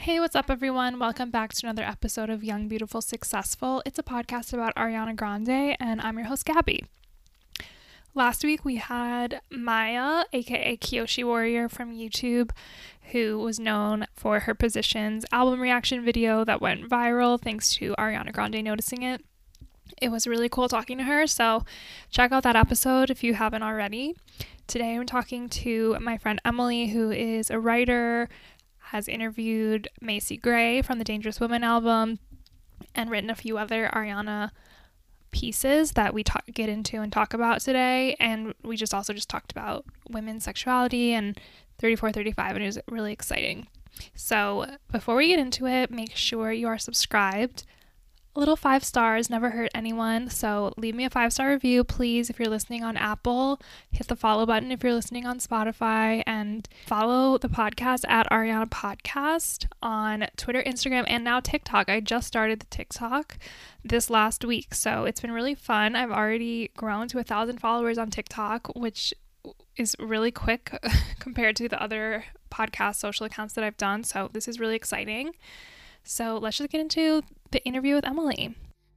Hey, what's up, everyone? Welcome back to another episode of Young, Beautiful, Successful. It's a podcast about Ariana Grande, and I'm your host, Gabby. Last week, we had Maya, aka Kyoshi Warrior from YouTube, who was known for her Positions album reaction video that went viral thanks to Ariana Grande noticing it. It was really cool talking to her, so check out that episode if you haven't already. Today, I'm talking to my friend Emily, who is a writer, has interviewed Macy Gray from the Dangerous Woman album, and written a few other Ariana pieces that we get into and talk about today. And we just talked about women's sexuality and 34-35, and it was really exciting. So before we get into it, make sure you are subscribed. A little 5 stars never hurt anyone, so leave me a 5-star review, please. If you're listening on Apple, hit the follow button if you're listening on Spotify, and follow the podcast at Ariana Podcast on Twitter, Instagram, and now TikTok. I just started the TikTok this last week, so it's been really fun. I've already grown to 1,000 followers on TikTok, which is really quick compared to the other podcast social accounts that I've done, so this is really exciting. So let's just get into the interview with Emily.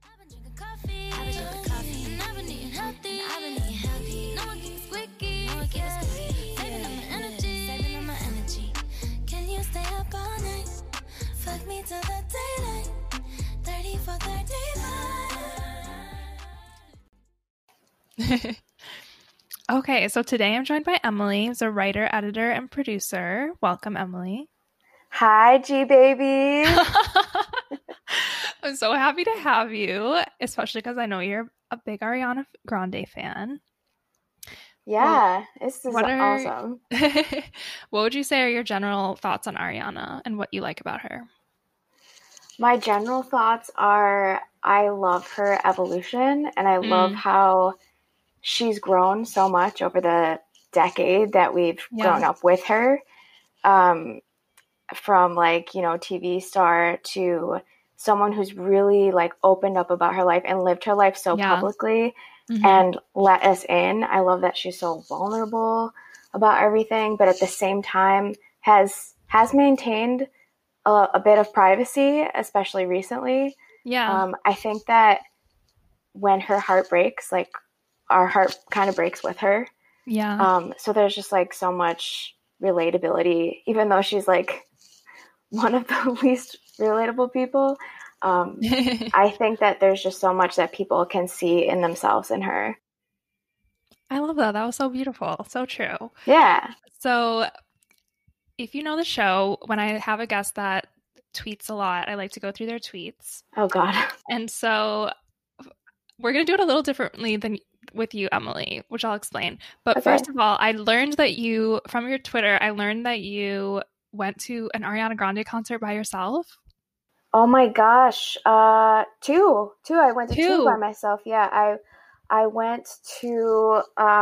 Okay, so today I'm joined by Emily, who's a writer, editor, and producer. Welcome, Emily. Hi, G baby. I'm so happy to have you, especially because I know you're a big Ariana Grande fan. Yeah, this is awesome. What would you say are your general thoughts on Ariana and what you like about her? My general thoughts are I love her evolution, and I love how she's grown so much over the decade that we've grown up with her. From TV star to someone who's really opened up about her life and lived her life so publicly and let us in. I love that she's so vulnerable about everything, but at the same time has maintained a bit of privacy, especially recently. I think that when her heart breaks, our heart kind of breaks with her. So there's just so much relatability, even though she's one of the least relatable people. I think that there's just so much that people can see in themselves in her. I love that. That was so beautiful. So true. Yeah. So if you know the show, when I have a guest that tweets a lot, I like to go through their tweets. Oh, God. And so we're going to do it a little differently than with you, Emily, which I'll explain. But First of all, I learned that from your Twitter, I learned that you went to an Ariana Grande concert by yourself. Oh my gosh. Two. I went to two by myself. Yeah. I went to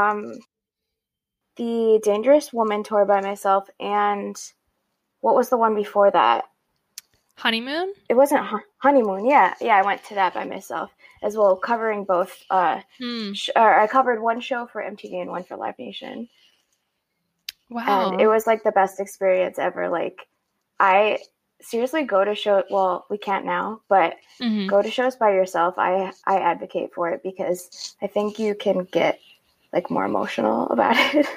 the Dangerous Woman tour by myself, and what was the one before that? Honeymoon? It wasn't Honeymoon. Yeah. I went to that by myself as well, covering both. I covered one show for MTV and one for Live Nation. Wow. And it was the best experience ever. I seriously go to shows. Well, we can't now, but go to shows by yourself. I advocate for it because I think you can get more emotional about it.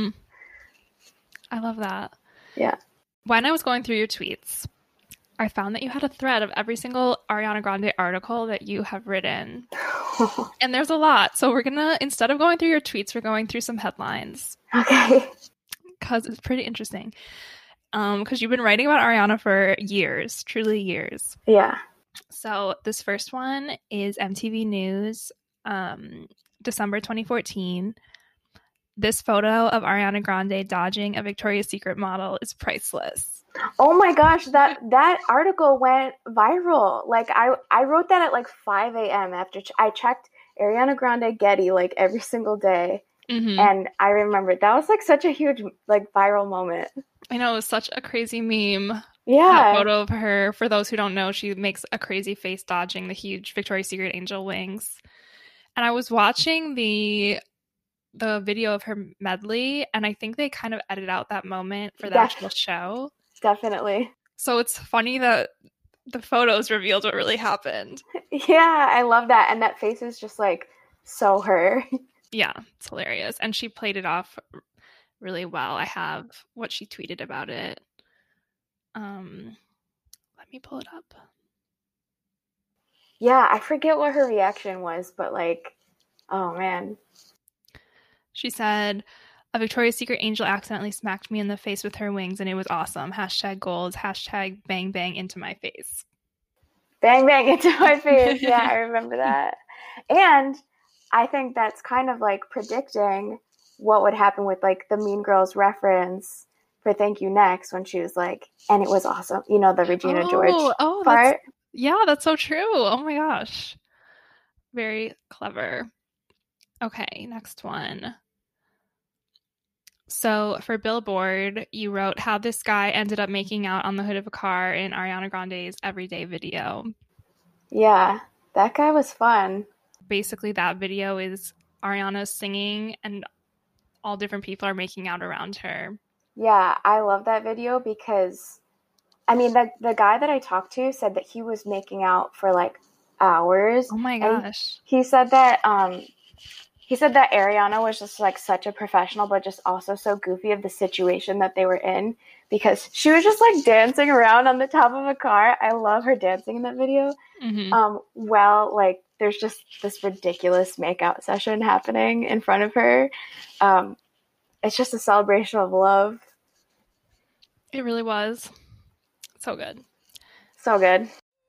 I love that. Yeah. When I was going through your tweets, I found that you had a thread of every single Ariana Grande article that you have written. And there's a lot. So we're going to, instead of going through your tweets, we're going through some headlines. Okay. Because it's pretty interesting. Because you've been writing about Ariana for years, truly years. Yeah. So this first one is MTV News, December 2014. This photo of Ariana Grande dodging a Victoria's Secret model is priceless. Oh my gosh, that article went viral. I wrote that at 5 a.m. after I checked Ariana Grande Getty every single day. And I remember that was such a huge viral moment. I know, it was such a crazy meme. Yeah. That photo of her, for those who don't know, she makes a crazy face dodging the huge Victoria's Secret angel wings. And I was watching the video of her medley, and I think they kind of edited out that moment for the actual show. Definitely. So it's funny that the photos revealed what really happened. Yeah, I love that. And that face is just like so her. Yeah, it's hilarious. And she played it off really well. I have what she tweeted about it. Let me pull it up. Yeah, I forget what her reaction was, but like, oh man. She said, a Victoria's Secret angel accidentally smacked me in the face with her wings and it was awesome. #goals, #bang bang into my face. Bang bang into my face. Yeah, I remember that. And I think that's kind of like predicting what would happen with like the Mean Girls reference for Thank You Next when she was like, and it was awesome. You know, the Regina George part. That's so true. Oh my gosh. Very clever. Okay, next one. So for Billboard, you wrote how this guy ended up making out on the hood of a car in Ariana Grande's Everyday video. Yeah, that guy was fun. Basically, that video is Ariana singing and all different people are making out around her. Yeah, I love that video because, I mean, the guy that I talked to said that he was making out for like hours. Oh my gosh. He said that Ariana was just like such a professional, but just also so goofy of the situation that they were in because she was just like dancing around on the top of a car. I love her dancing in that video. Mm-hmm. Well, like there's just this ridiculous makeout session happening in front of her. It's just a celebration of love. It really was. So good. So good.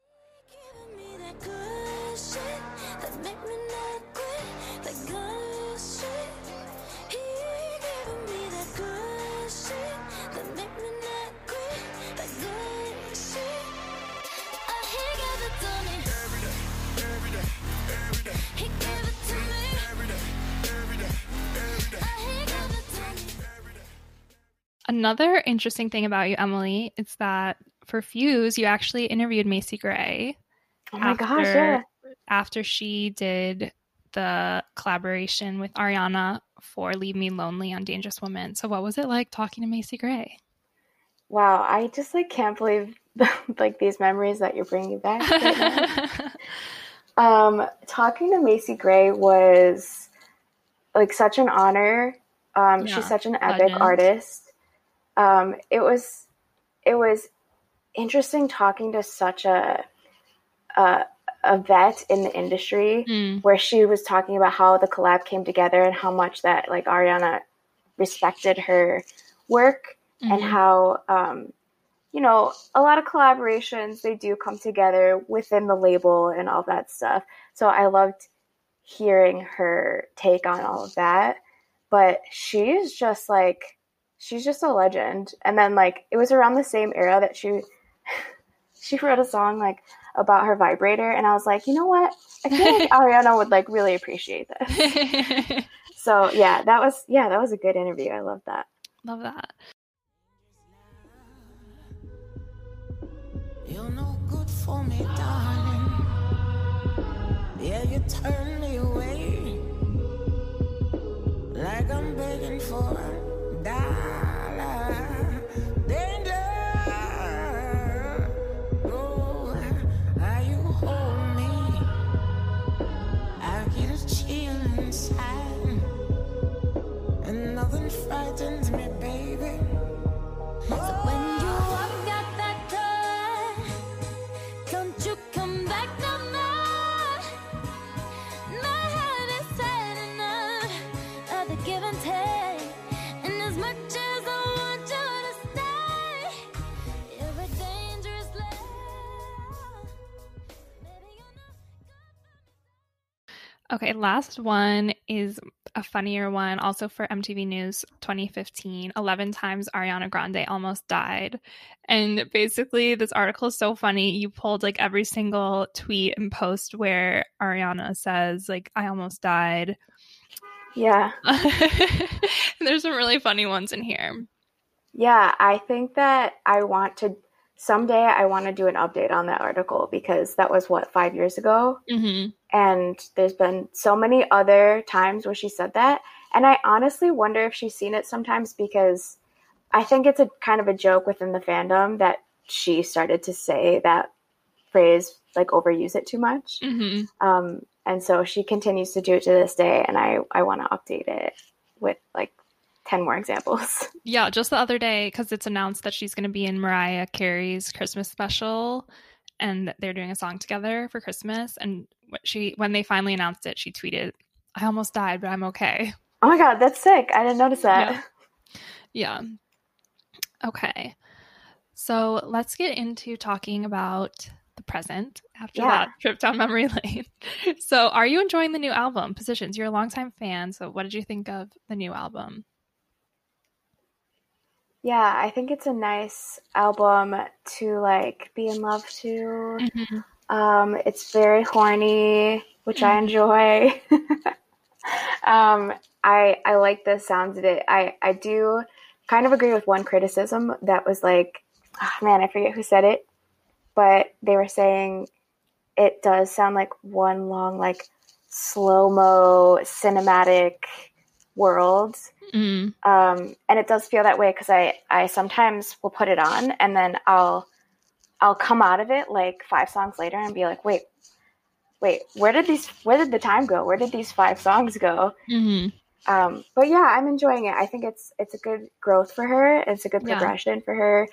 Another interesting thing about you, Emily, is that for Fuse, you actually interviewed Macy Gray. Oh my gosh, yeah. After she did the collaboration with Ariana for Leave Me Lonely on Dangerous Woman. So what was it like talking to Macy Gray? Wow, I just like can't believe like these memories that you're bringing back right now. Talking to Macy Gray was like such an honor. She's such an epic artist. It was interesting talking to such a vet in the industry where she was talking about how the collab came together and how much that like Ariana respected her work and how, you know, a lot of collaborations, they do come together within the label and all that stuff. So I loved hearing her take on all of that, but she's just a legend. And then like, it was around the same era that she wrote a song like about her vibrator. And I was like, you know what? I feel like Ariana would like really appreciate this. So yeah, that was a good interview. I love that. Love that. You're no good for me, darling. Yeah, you turn me away like I'm begging for a dollar. Danger. Oh, how you hold me, I get a chill inside, and nothing frightens me, baby. So when you walk out that door, don't you come back no more. My heart is had enough of the give and take, and as much as I want you to stay, you're a dangerous love. Baby, you're not. Okay, last one is a funnier one, also for MTV News 2015. 11 times Ariana Grande almost died. And basically, this article is so funny. You pulled like every single tweet and post where Ariana says, like, I almost died. Yeah. There's some really funny ones in here. Yeah, I think that someday I want to do an update on that article because that was 5 years ago. Mm-hmm. And there's been so many other times where she said that. And I honestly wonder if she's seen it sometimes because I think it's a kind of a joke within the fandom that she started to say that phrase, like overuse it too much. And so she continues to do it to this day, and I want to update it with like 10 more examples. Yeah, just the other day, because it's announced that she's going to be in Mariah Carey's Christmas special, and they're doing a song together for Christmas. And when they finally announced it, she tweeted, "I almost died, but I'm okay." Oh my God, that's sick. I didn't notice that. Yeah. Okay. So let's get into talking about the present after that trip down memory lane. So are you enjoying the new album, Positions? You're a longtime fan. So what did you think of the new album? Yeah, I think it's a nice album to like be in love to. It's very horny, which I enjoy. I like the sounds of it. I do kind of agree with one criticism that was like, oh man, I forget who said it, but they were saying it does sound like one long like slow-mo cinematic world. And it does feel that way because I sometimes will put it on and then I'll come out of it like 5 songs later and be like, wait, where did the time go? Where did these 5 songs go? But yeah, I'm enjoying it. I think it's a good growth for her. It's a good progression for her.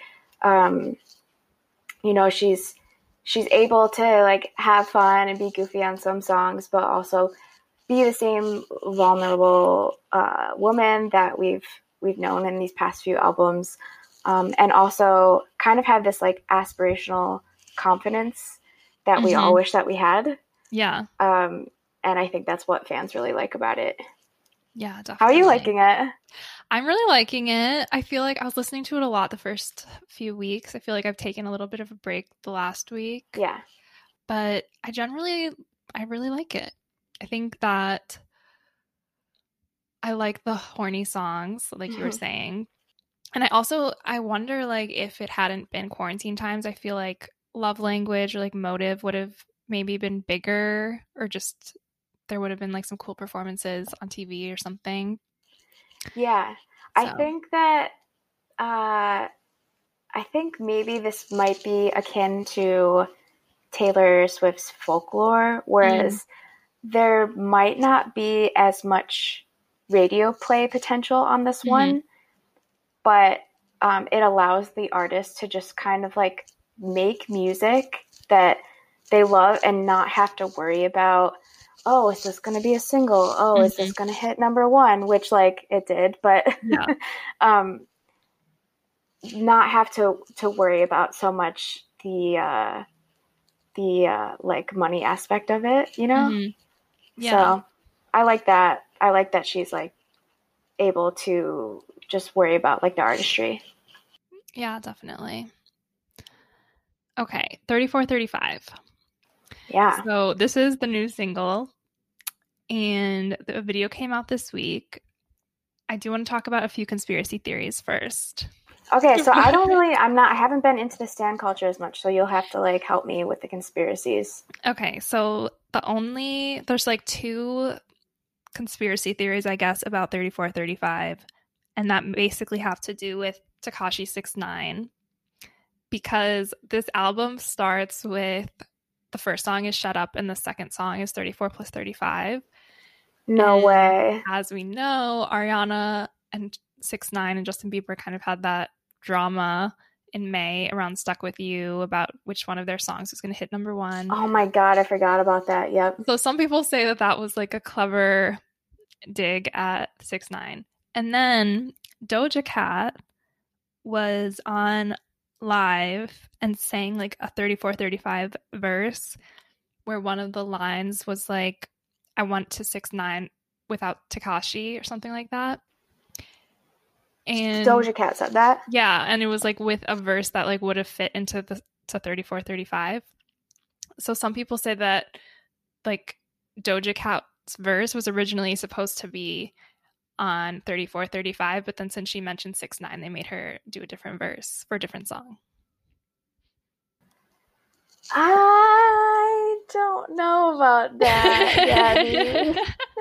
You know, she's able to like have fun and be goofy on some songs, but also be the same vulnerable woman that we've known in these past few albums, and also kind of have this like aspirational confidence that we all wish that we had. Yeah. And I think that's what fans really like about it. Yeah, definitely. How are you liking it? I'm really liking it. I feel like I was listening to it a lot the first few weeks. I feel like I've taken a little bit of a break the last week. Yeah. But I really like it. I think that I like the horny songs, like you were saying. And I wonder like if it hadn't been quarantine times, I feel like Love Language or like Motive would have maybe been bigger, or just there would have been like some cool performances on TV or something. Yeah. So. I think maybe this might be akin to Taylor Swift's Folklore, whereas there might not be as much radio play potential on this one, but it allows the artist to just kind of like make music that they love and not have to worry about, oh, is this going to be a single? Oh, is this going to hit number 1? Which like it did, but not have to worry about so much the like money aspect of it, you know? Yeah. So I like that. I like that she's like able to just worry about like the artistry. Yeah, definitely. Okay, 3435. Yeah. So this is the new single, and the video came out this week. I do want to talk about a few conspiracy theories first. Okay, so I haven't been into the stan culture as much, so you'll have to like help me with the conspiracies. Okay, so there's like 2 conspiracy theories, I guess, about 3435, and that basically have to do with Tekashi 6ix9ine, because this album starts with the first song is Shut Up and the second song is 34 plus 35. No way. As we know, Ariana and 6ix9ine and Justin Bieber kind of had that drama in May around Stuck With You about which one of their songs was going to hit number 1. Oh my God, I forgot about that. Yep. So some people say that was like a clever dig at 6ix9ine. And then Doja Cat was on live and sang like a 34-35 verse where one of the lines was like, I went to 6ix9ine without Tekashi or something like that. And Doja Cat said that? Yeah, and it was like with a verse that like would have fit into to 34-35. So some people say that like Doja Cat's verse was originally supposed to be on 34-35, but then since she mentioned 6ix9ine, they made her do a different verse for a different song. I don't know about that, Gabby.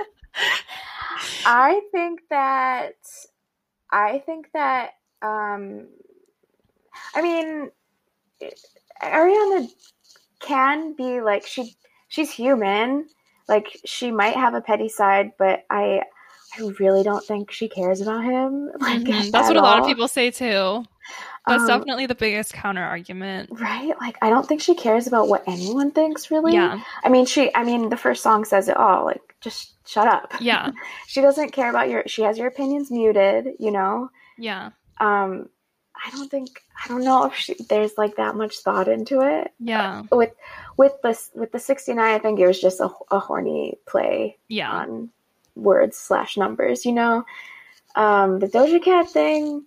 I think that I mean, Ariana can be like, she's human. Like, she might have a petty side, but I really don't think she cares about him. Like, that's what a lot of people say too. That's definitely the biggest counter argument. Right? Like, I don't think she cares about what anyone thinks, really. Yeah. I mean, the first song says it all. Like, just shut up. Yeah. She doesn't care about she has your opinions muted, you know? Yeah. I don't know if there's like that much thought into it. Yeah. With the 69, I think it was just a horny play on words / numbers, you know? The Doja Cat thing,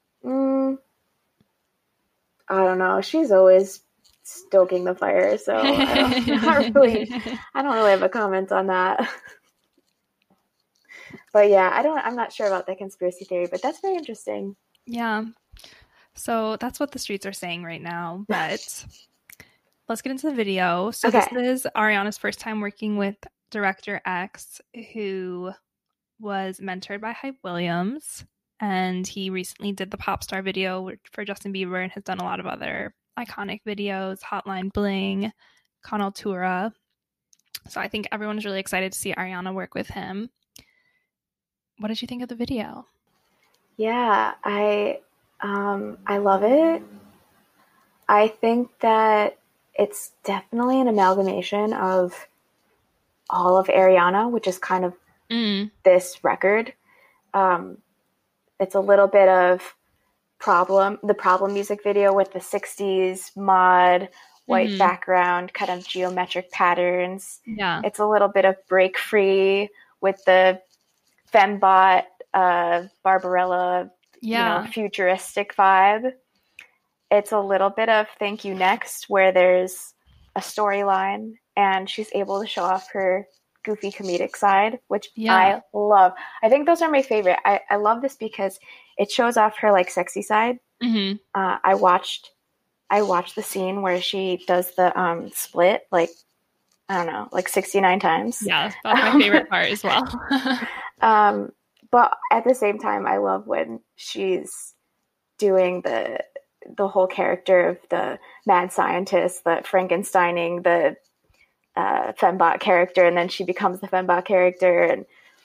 I don't know. She's always stoking the fire, so I don't really have a comment on that. But yeah, I'm not sure about the conspiracy theory, but that's very interesting. Yeah. So that's what the streets are saying right now, but let's get into the video. So This is Ariana's first time working with Director X, who was mentored by Hype Williams. And he recently did the Pop Star video for Justin Bieber and has done a lot of other iconic videos, Hotline Bling, Con Altura. So I think everyone's really excited to see Ariana work with him. What did you think of the video? Yeah, I love it. I think that it's definitely an amalgamation of all of Ariana, which is kind of this record. It's a little bit of the Problem music video with the 60s mod, white background, kind of geometric patterns. Yeah. It's a little bit of Break Free with the Fembot, Barbarella, futuristic vibe. It's a little bit of Thank You Next, where there's a storyline and she's able to show off her goofy comedic side, which I love. I think those are my favorite. I love this because it shows off her like sexy side. I watched the scene where she does the split, like, I don't know, like 69 times. Yeah, that's my favorite part as well. But at the same time, I love when she's doing the whole character of the mad scientist, the Frankensteining, the Fembot character, and then she becomes the Fembot character, and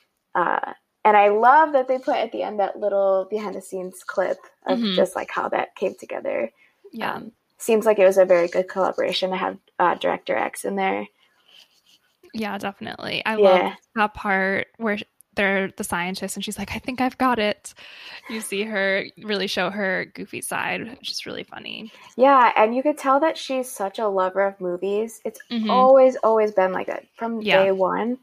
I love that they put at the end that little behind the scenes clip of just like how that came together. Yeah, seems like it was a very good collaboration to have Director X in there. Yeah, definitely. I love that part where they're the scientist and she's like, I think I've got it. You see her really show her goofy side, which is really funny. Yeah, and you could tell that she's such a lover of movies. It's always been like that from day one.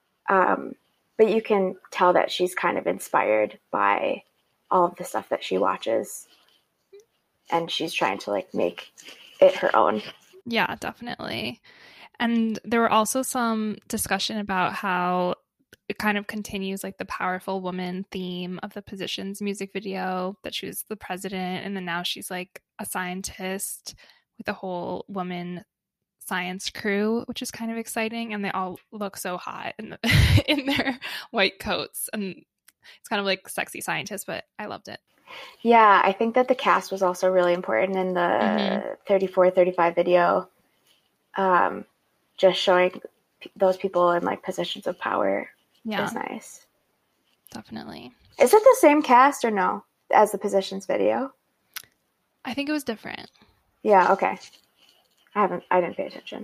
But you can tell that she's kind of inspired by all of the stuff that she watches. And she's trying to like make it her own. Yeah, definitely. And there were also some discussion about how it kind of continues like the powerful woman theme of the Positions music video, that she was the president and then now she's like a scientist with a whole woman science crew, which is kind of exciting, and they all look so hot in their white coats, and it's kind of like sexy scientists, but I loved it. Yeah, I think that the cast was also really important in the 34, 35 video, just showing those people in like positions of power. Yeah, is nice. Definitely. Is it the same cast or no as the Positions video? I think it was different. Yeah. Okay. I didn't pay attention.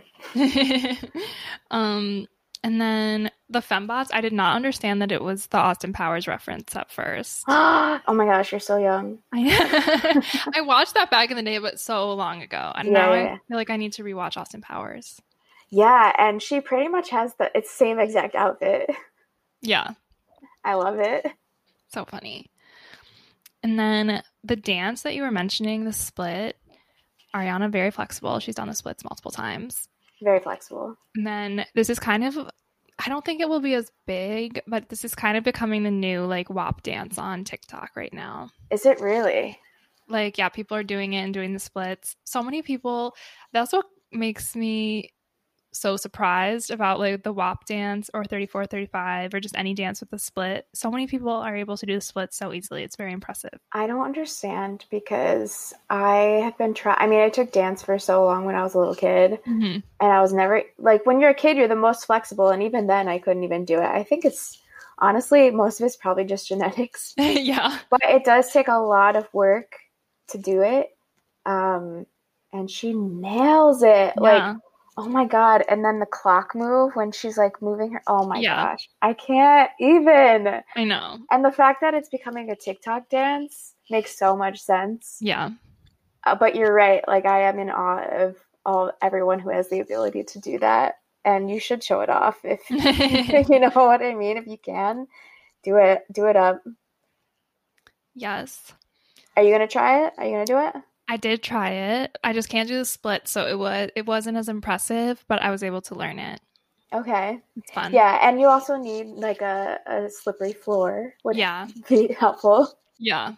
And then the Fembots, I did not understand that it was the Austin Powers reference at first. Oh my gosh, you're so young. I watched that back in the day, but so long ago, and now I feel like I need to rewatch Austin Powers. Yeah, and she pretty much has the same exact outfit. Yeah. I love it. So funny. And then the dance that you were mentioning, the split, Ariana, very flexible. She's done the splits multiple times. Very flexible. And then this is kind of, I don't think it will be as big, but this is kind of becoming the new like WAP dance on TikTok right now. Is it really? Like, yeah, people are doing it and doing the splits. So many people, that's what makes me so surprised about like the WAP dance or 34 35 or just any dance with the split. So many people are able to do the split so easily. It's very impressive. I don't understand because I have been I took dance for so long when I was a little kid, and I was never like, when you're a kid, you're the most flexible, and even then I couldn't even do it. I think it's honestly, most of it's probably just genetics. Yeah. But it does take a lot of work to do it. And she nails it. Yeah. Like, oh my God. And then the clock move when she's like moving her. Oh my gosh. I can't even. I know. And the fact that it's becoming a TikTok dance makes so much sense. Yeah. But you're right. Like, I am in awe of everyone who has the ability to do that. And you should show it off if you know what I mean. If you can, do it up. Yes. Are you gonna try it? Are you gonna do it? I did try it. I just can't do the split, so it wasn't as impressive, but I was able to learn it. Okay. It's fun. Yeah, and you also need like a slippery floor, which be helpful. Yeah.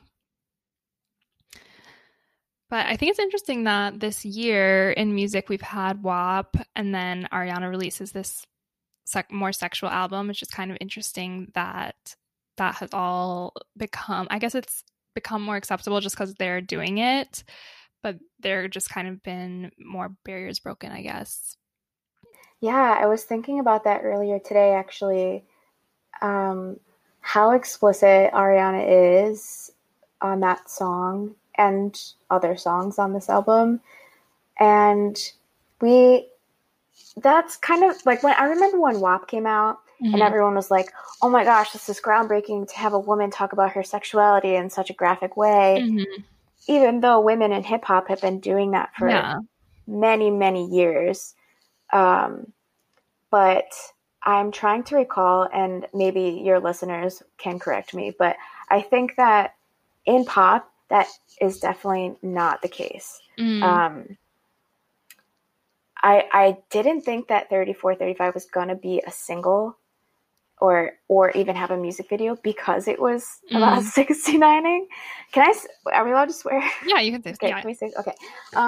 But I think it's interesting that this year in music we've had WAP, and then Ariana releases this more sexual album. It's just kind of interesting that has all become, I guess it's become more acceptable just because they're doing it, but there just kind of been more barriers broken, I guess. Yeah, I was thinking about that earlier today, actually. How explicit Ariana is on that song and other songs on this album. And that's kind of like, when I remember when WAP came out, and everyone was like, oh my gosh, this is groundbreaking to have a woman talk about her sexuality in such a graphic way. Even though women in hip hop have been doing that for many, many years. But I'm trying to recall, and maybe your listeners can correct me, but I think that in pop, that is definitely not the case. I didn't think that 34 35 was going to be a single or even have a music video because it was about 69ing. Are we allowed to swear? Yeah, you can say. Okay, can we say? Okay.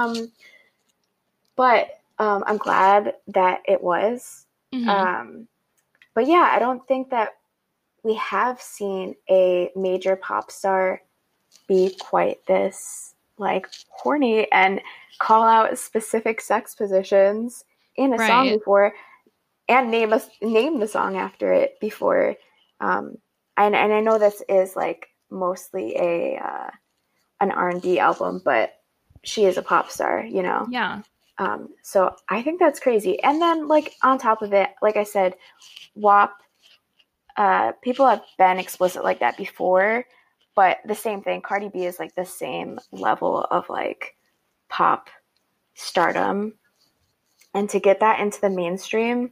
But I'm glad that it was. But yeah, I don't think that we have seen a major pop star be quite this like horny and call out specific sex positions in a song before, and name the song after it before. And I know this is like mostly an R&B album, but she is a pop star, you know? Yeah. So I think that's crazy. And then like on top of it, like I said, WAP, people have been explicit like that before, but the same thing, Cardi B is like the same level of like pop stardom. And to get that into the mainstream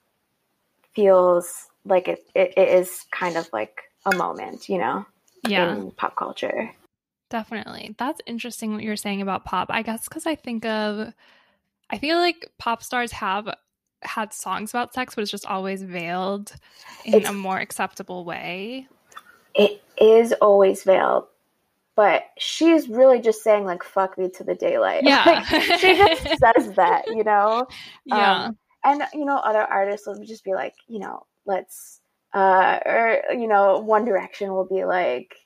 feels like it is kind of like a moment, you know, in pop culture. Definitely. That's interesting what you're saying about pop. I guess because I feel like pop stars have had songs about sex, but it's just always veiled in a more acceptable way. It is always veiled, but she's really just saying like "fuck me to the daylight." Yeah, like, she just says that, you know. Yeah, and you know, other artists will just be like, you know, let's, or you know, One Direction will be like,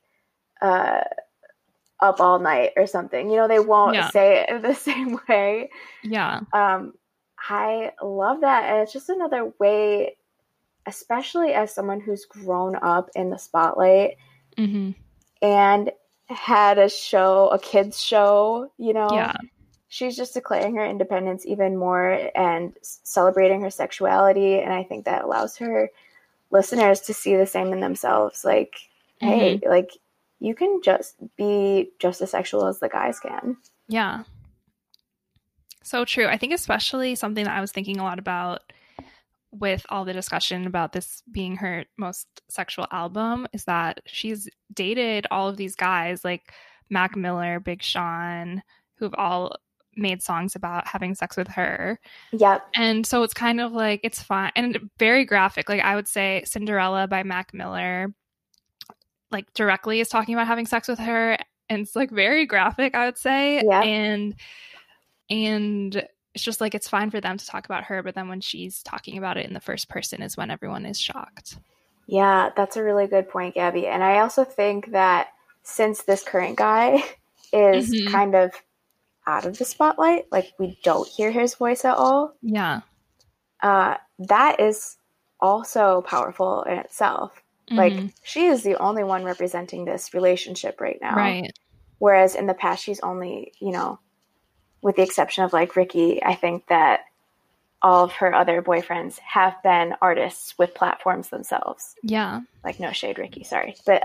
"Up all night" or something. You know, they won't say it the same way. Yeah. I love that, and it's just another way, especially as someone who's grown up in the spotlight and had a kids show, you know, she's just declaring her independence even more and celebrating her sexuality. And I think that allows her listeners to see the same in themselves. Like, hey, like you can just be just as sexual as the guys can. Yeah. So true. I think especially something that I was thinking a lot about with all the discussion about this being her most sexual album is that she's dated all of these guys like Mac Miller, Big Sean, who've all made songs about having sex with her. Yep. And so it's kind of like, it's fine and very graphic. Like I would say Cinderella by Mac Miller, like directly is talking about having sex with her. And it's like very graphic, I would say. Yeah. And it's just like it's fine for them to talk about her, but then when she's talking about it in the first person is when everyone is shocked. Yeah, that's a really good point, Gabby. And I also think that since this current guy is kind of out of the spotlight, like we don't hear his voice at all. Yeah. That is also powerful in itself. Like she is the only one representing this relationship right now. Right. Whereas in the past, she's only, you know, with the exception of like Ricky, I think that all of her other boyfriends have been artists with platforms themselves. Yeah. Like no shade, Ricky, sorry. But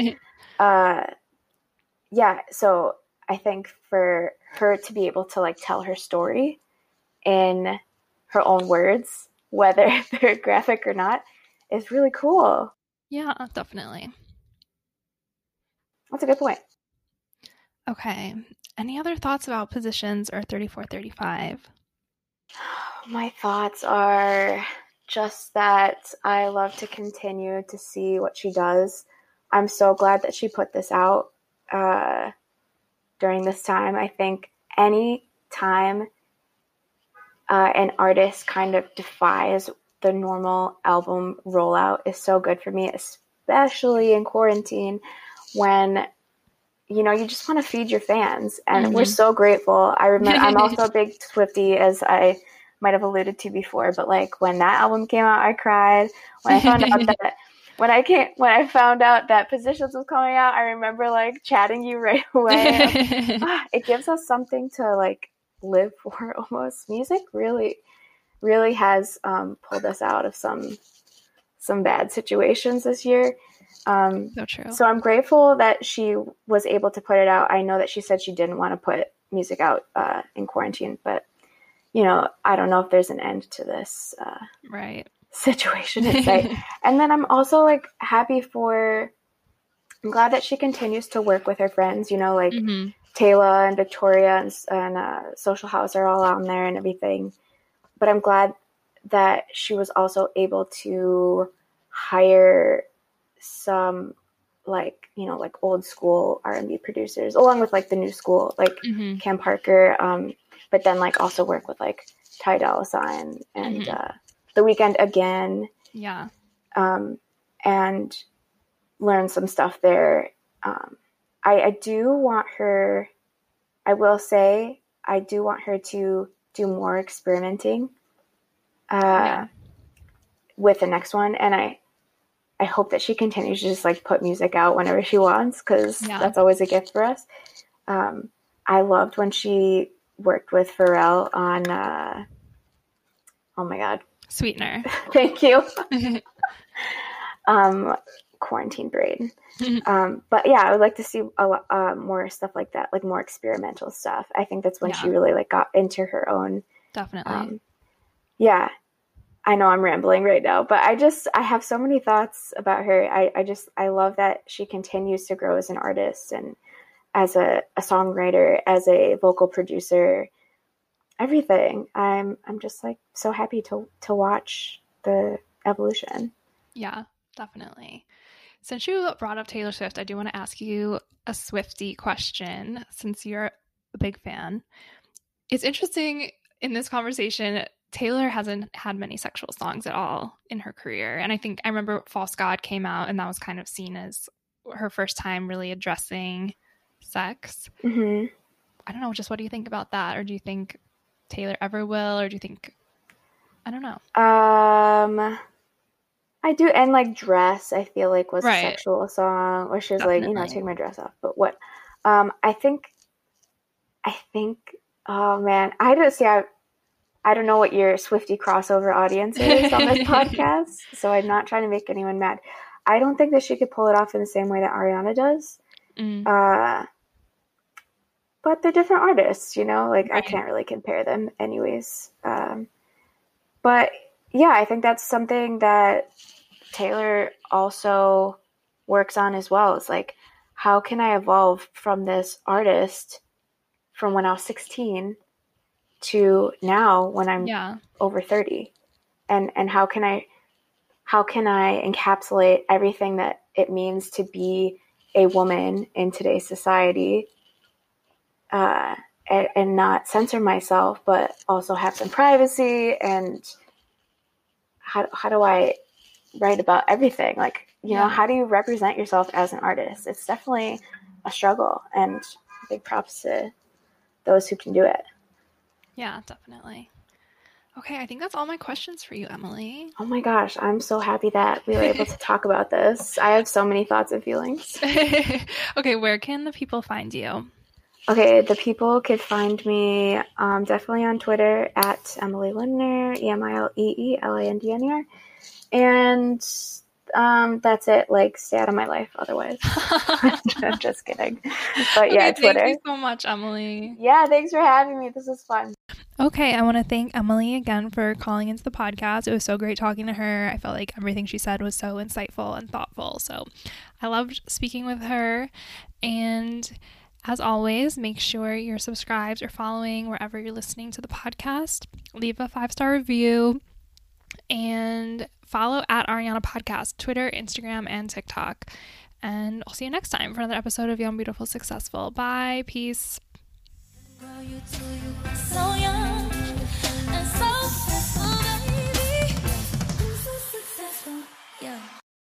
yeah, so I think for her to be able to like tell her story in her own words, whether they're graphic or not, is really cool. Yeah, definitely. That's a good point. Okay. Any other thoughts about Positions or 3435? My thoughts are just that I love to continue to see what she does. I'm so glad that she put this out during this time. I think any time an artist kind of defies the normal album rollout is so good for me, especially in quarantine when, you know, you just want to feed your fans. And we're so grateful. I remember I'm also a big Swiftie, as I might have alluded to before, but like when that album came out, I cried. When I found out that when I found out that Positions was coming out, I remember like chatting you right away. It gives us something to like live for almost. Music really has pulled us out of some bad situations this year. So true. So I'm grateful that she was able to put it out. I know that she said she didn't want to put music out in quarantine, but you know, I don't know if there's an end to this right situation in sight. And then I'm also like I'm glad that she continues to work with her friends, you know, like Taylor and Victoria and Social House are all on there and everything. But I'm glad that she was also able to hire some like, you know, like old school R&B producers along with like the new school, like Cam Parker, but then like also work with like Ty Dolla $ign and The Weeknd again. Yeah. And learn some stuff there. I do want her, I will say, I do want her to do more experimenting with the next one. And I hope that she continues to just like put music out whenever she wants, because that's always a gift for us. I loved when she worked with Pharrell on, oh my God. Sweetener. Thank you. Quarantine brain. But yeah, I would like to see a lot more stuff like that, like more experimental stuff. I think that's when she really like got into her own. Definitely. Yeah, I know I'm rambling right now, but I have so many thoughts about her. I love that she continues to grow as an artist and as a songwriter, as a vocal producer, everything. I'm just like so happy to watch the evolution. Yeah, definitely. Since you brought up Taylor Swift, I do want to ask you a Swiftie question, since you're a big fan. It's interesting in this conversation, Taylor hasn't had many sexual songs at all in her career. And I remember False God came out, and that was kind of seen as her first time really addressing sex. I don't know, just what do you think about that? Or do you think Taylor ever will? Or do you think, I don't know. I do, and like Dress, I feel like was a sexual song where she was like, you know, take my dress off. But what, I think, oh man, I don't know what your Swiftie crossover audience is on this podcast, so I'm not trying to make anyone mad. I don't think that she could pull it off in the same way that Ariana does. But they're different artists, you know, like I can't really compare them anyways. But yeah, I think that's something that Taylor also works on as well. It's like, how can I evolve from this artist from when I was 16 to now when I'm over 30? And how can I encapsulate everything that it means to be a woman in today's society and not censor myself, but also have some privacy? And how do I write about everything? Like, you know, how do you represent yourself as an artist? It's definitely a struggle, and big props to those who can do it. Yeah, definitely. Okay, I think that's all my questions for you, Emily. Oh my gosh, I'm so happy that we were able to talk about this. I have so many thoughts and feelings. Okay, where can the people find you? Okay, the people could find me definitely on Twitter at Emily Lindner, EMILEELANDNER. And that's it. Like, stay out of my life otherwise. I'm just kidding. But yeah, Twitter. Thank you so much, Emily. Yeah, thanks for having me. This is fun. Okay, I want to thank Emily again for calling into the podcast. It was so great talking to her. I felt like everything she said was so insightful and thoughtful. So I loved speaking with her. And as always, make sure you're subscribed or following wherever you're listening to the podcast. Leave a 5-star review and follow at Ariana Podcast, Twitter, Instagram, and TikTok. And I'll see you next time for another episode of Young, Beautiful, Successful. Bye. Peace.